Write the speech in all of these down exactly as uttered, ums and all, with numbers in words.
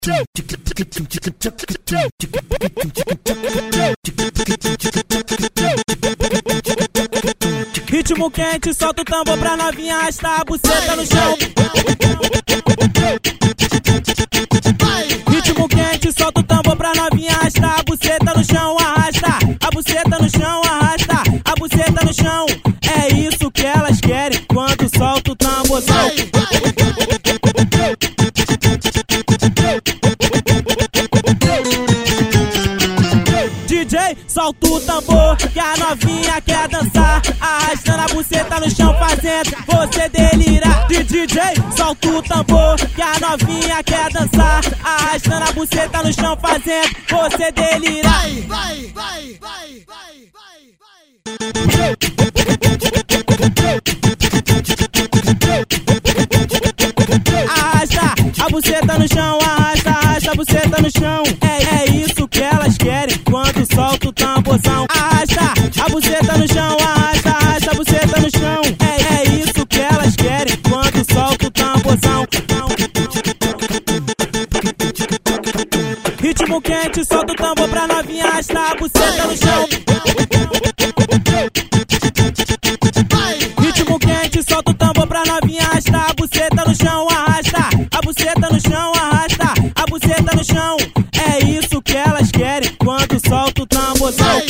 Ritmo quente, solta o tambor pra novinha arrastar a buceta no chão. Ritmo quente, solta o tambor pra novinha arrastar a buceta no chão. Arrasta a buceta no chão, arrasta a buceta no chão. É isso que elas querem quando solta o tamborzão. D J, solta o tambor que a novinha quer dançar, arrastando a buceta no chão, fazendo você delirar. D J, solta o tambor que a novinha quer dançar, arrastando a buceta no chão, fazendo você delirar. Vai, vai, vai, vai, vai, arrasta a buceta no chão, arrasta, arrasta a buceta no chão. É, é isso que elas querem quando solta o tamborzão. Arrasta a buceta no chão, arrasta, arrasta a buceta no chão. É, é isso que elas querem quando solta o tamborzão. Ritmo quente, solta o tambor pra novinha arrastar a buceta no chão. Ritmo quente, solta o tambor pra novinha arrastar a buceta no chão. Arrasta a buceta no chão, arrasta a buceta no chão. É isso que elas querem quando solta o tamborzão.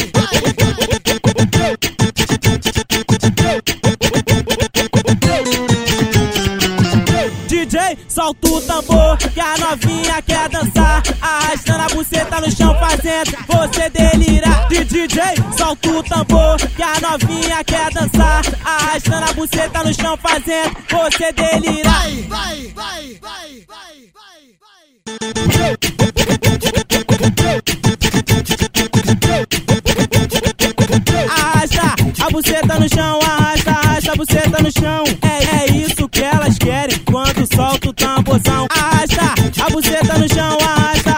D J, solta o tambor que a novinha quer dançar, arrastando a buceta no chão, fazendo você delirar. D J, solta o tambor que a novinha quer dançar, arrastando a buceta no chão, fazendo você delirar. vai, vai, vai, vai, vai, arrasta a buceta no chão, arrasta, arrasta a buceta no chão. É, é isso que elas querem quando solta o tamborzão. Arrasta a buceta no chão, arrasta,